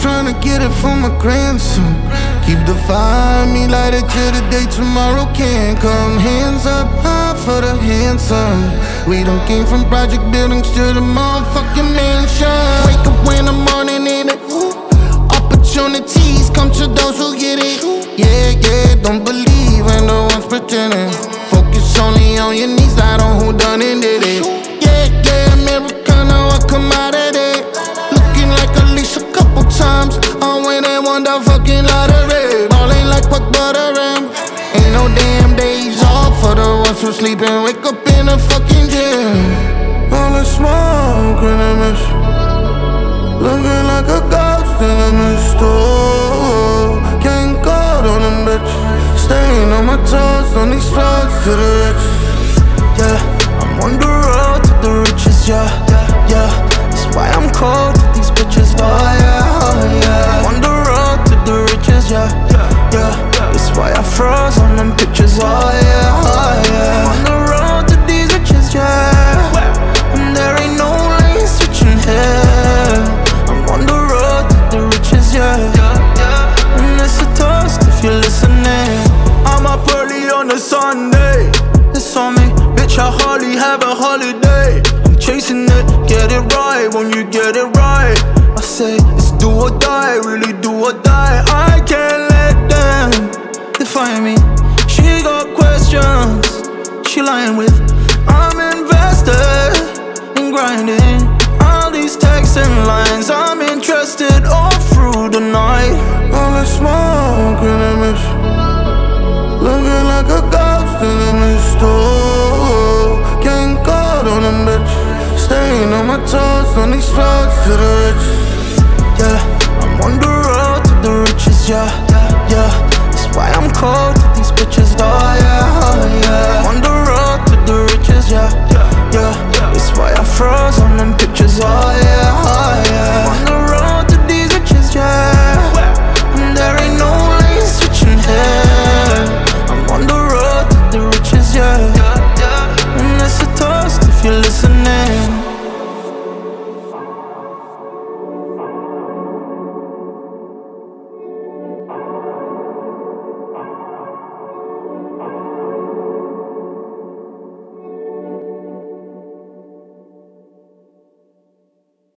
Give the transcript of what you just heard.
tryna get it for my grandson. Keep the fire, me light it till the day tomorrow can't come. Hands up high for the handsome. We done came from project buildings to the motherfucking mansion. Wake up in the morning in it. Opportunities come to those who get it. Yeah, yeah, don't believe in the ones pretending. Focus only on your knees, not on who done and did it. Yeah, yeah, Americano, I come out of it. Looking like at least a couple times I win and won the fucking lottery. Ballin' like Puck Butterham. Ain't no damn days off for the ones who sleep and wake up in a fucking gym. All the smoke in the mist, looking like a ghost in the mist. Oh, getting caught on them bitches, staying on my toes on these roads to the rich. Yeah, I'm on the road to the riches, yeah, yeah. That's why I'm cold with these bitches, oh yeah, oh yeah. I'm on the road to the riches, yeah, yeah. That's why I froze on them pictures, oh yeah, oh yeah. I'm on the road to these riches, yeah, and there ain't no lane switching here. I'm on the road to the riches, yeah, and it's a toast if you're listening. I'm up early on a Sunday, it's on me, bitch, I hardly have a holiday. I'm chasing it, get it right, when you get it right. I say, it's do or die, really do or die. I can't let them define me. She got questions, she lying with. I'm invested in grinding. All these texts and lines, I'm interested all through the night. All the smoke in the mist, looking like a ghost in the mist. Oh, getting caught on them bitches, staying on my toes on these roads to the rich. Yeah, I'm on the road to the riches, yeah, yeah. That's why I'm cold with these bitches, oh yeah, oh yeah. I'm on the road to the riches, yeah, yeah. That's why I froze on them pictures, oh